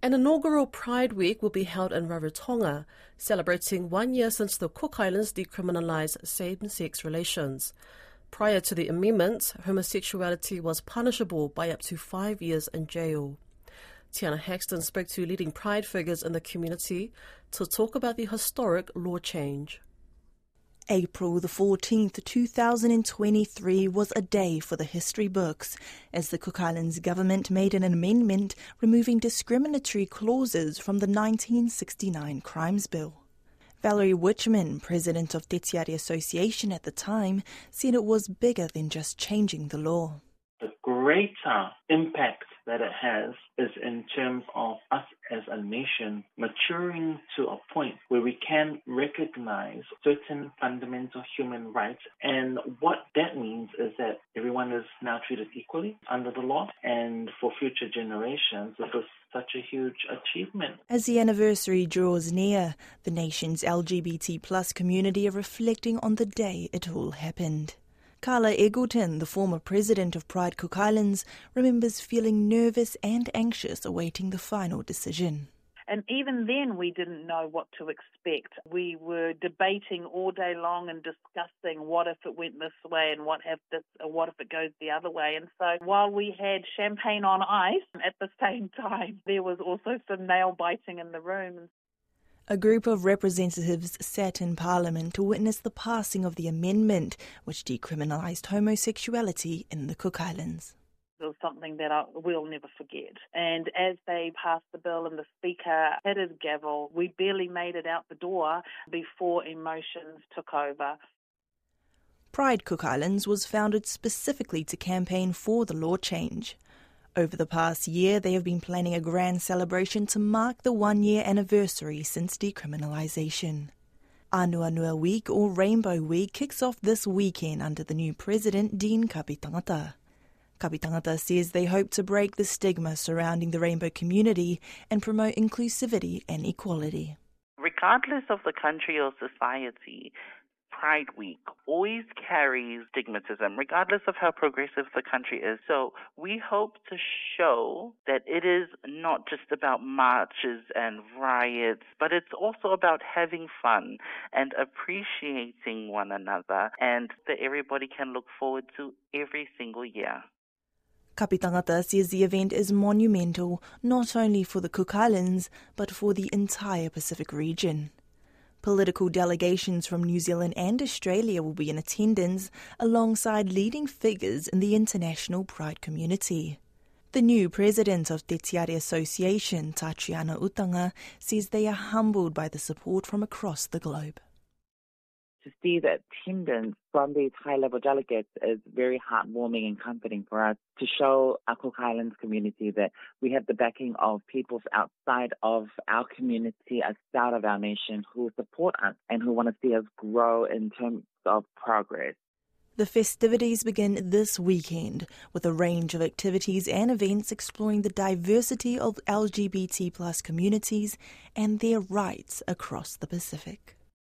An inaugural Pride Week will be held in Rarotonga, celebrating 1 year since the Cook Islands decriminalised same-sex relations. Prior to the amendment, homosexuality was punishable by up to 5 years in jail. Tiana Haxton spoke to leading Pride figures in the community to talk about the historic law change. April the 14th, 2023 was a day for the history books as the Cook Islands government made an amendment removing discriminatory clauses from the 1969 Crimes Bill. Valerie Witchman, president of Te Tiare Association at the time, said it was bigger than just changing the law. The greater impact that it has is in terms of us as a nation maturing to a point where we can recognize certain fundamental human rights. And what that means is that everyone is now treated equally under the law. And for future generations, this is such a huge achievement. As the anniversary draws near, the nation's LGBT+ community are reflecting on the day it all happened. Carla Eggleton, the former president of Pride Cook Islands, remembers feeling nervous and anxious awaiting the final decision. And even then we didn't know what to expect. We were debating all day long and discussing what if it went this way and what if it goes the other way. And so while we had champagne on ice, at the same time there was also some nail biting in the room. A group of representatives sat in Parliament to witness the passing of the amendment which decriminalised homosexuality in the Cook Islands. It was something that we'll never forget. And as they passed the bill and the Speaker hit his gavel, we barely made it out the door before emotions took over. Pride Cook Islands was founded specifically to campaign for the law change. Over the past year, they have been planning a grand celebration to mark the 1 year anniversary since decriminalisation. Anuanua Week, or Rainbow Week, kicks off this weekend under the new president, Dean Kapitangata. Kapitangata says they hope to break the stigma surrounding the rainbow community and promote inclusivity and equality. Regardless of the country or society, Pride Week always carries stigmatism, regardless of how progressive the country is. So we hope to show that it is not just about marches and riots, but it's also about having fun and appreciating one another, and that everybody can look forward to every single year. Kapitangata says the event is monumental not only for the Cook Islands, but for the entire Pacific region. Political delegations from New Zealand and Australia will be in attendance alongside leading figures in the international Pride community. The new president of Te Tiare Association, Tatriana Utanga, says they are humbled by the support from across the globe. To see the attendance from these high-level delegates is very heartwarming and comforting for us, to show our Cook Islands community that we have the backing of peoples outside of our community, outside of our nation, who support us and who want to see us grow in terms of progress. The festivities begin this weekend with a range of activities and events exploring the diversity of LGBT+ communities and their rights across the Pacific.